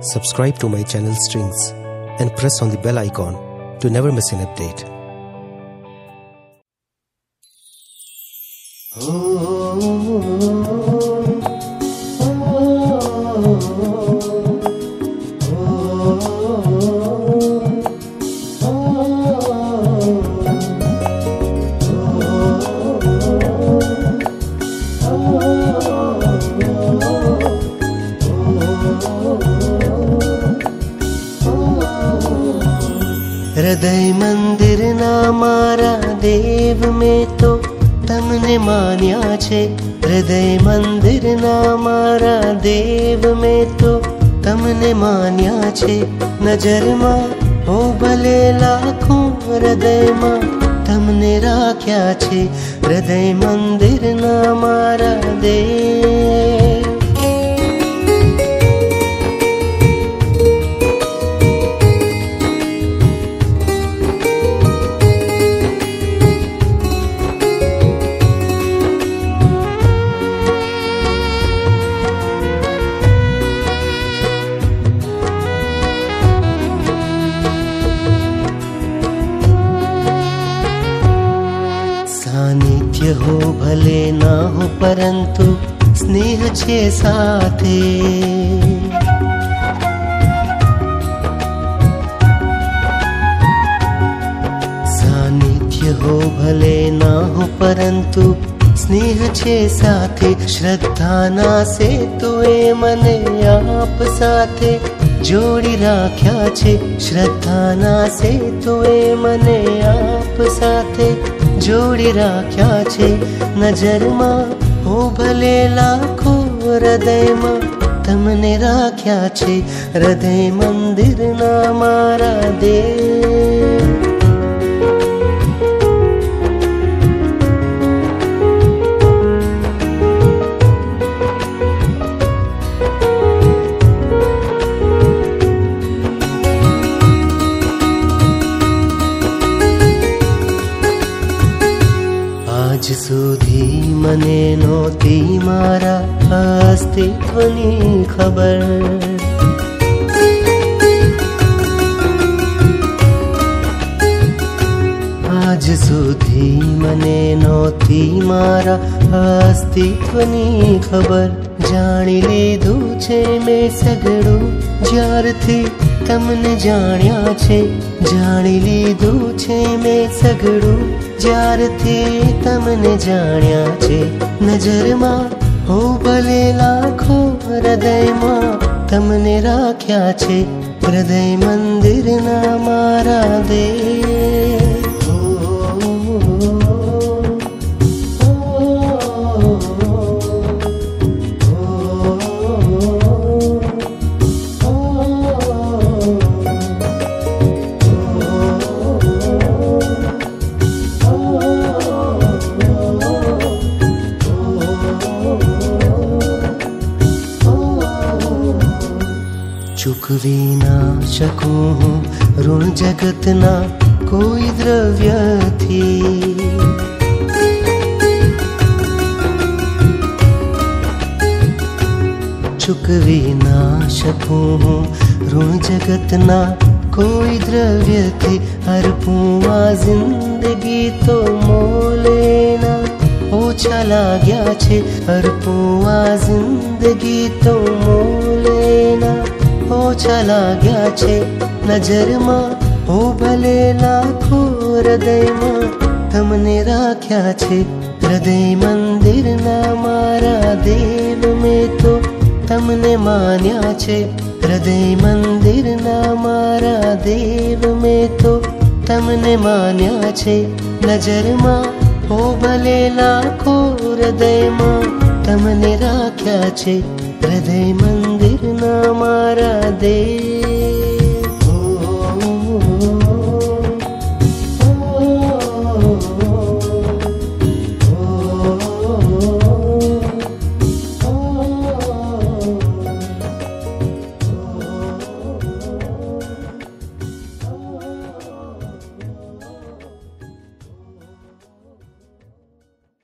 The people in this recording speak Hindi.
subscribe to my channel Strings and press on the bell icon to never miss an update. हृदय मंदिर ना मारा देव में तो तमने मान्या छे। हृदय मंदिर ना मारा देव में तो तमने मान्या छे। नजर मां हो भले लाखों हृदय मां तमने राख्या छे। हृदय मंदिर ना मारा देव। सानिध्य हो भले ना हो परंतु स्नेह छे साथे। सानिध्य हो भले ना हो परंतु स्नेह छे साथे। श्रद्धा ना से तुए मने आप साथे जोड़ी राख्या छे। श्रद्धा ना से तुए मने आप साथे जोड़ी राख्या छे। नजर मां हो भले लाखों हृदय मां तमने राख्या छे। हृदय मंदिर ना मारा देव। आज सुधी मने नोती मारा अस्तित्वनी खबर। आज सुधी मने नोती मारा अस्तित्वनी खबर। जाणी लीधु छे मैं सगळू ज्यारथी तमने जाण्या छे। जाणी लीधु छे मैं सगळू ज्यारथी तमने जाण्या छे। नजर मां हो भले लाखों हृदय मां तमने राख्या छे। हृदय मंदिर ना मारा देव। चुकवी ना शकूं ऋण जगत ना कोई द्रव्य थी। चुकवी ना शकूं ऋण जगत ना कोई द्रव्य थी। अर्पूं आ जिंदगी तो मोले ना ओछा लाग्या छे। अर्पूं आ जिंदगी तो मोले ना ओछा लाग्या छे। नजर मां हो भले लाखों हृदय मां तमने राख्या छे। हृदय मंदिर ना मारा देव में तो तमने मान्या छे। हृदय मंदिर ना मारा देव में तो तमने मान्या छे। नजर मां हो भले लाखों हृदय मां तमने राख्या छे। हृदय मंदिर ना मारा देव।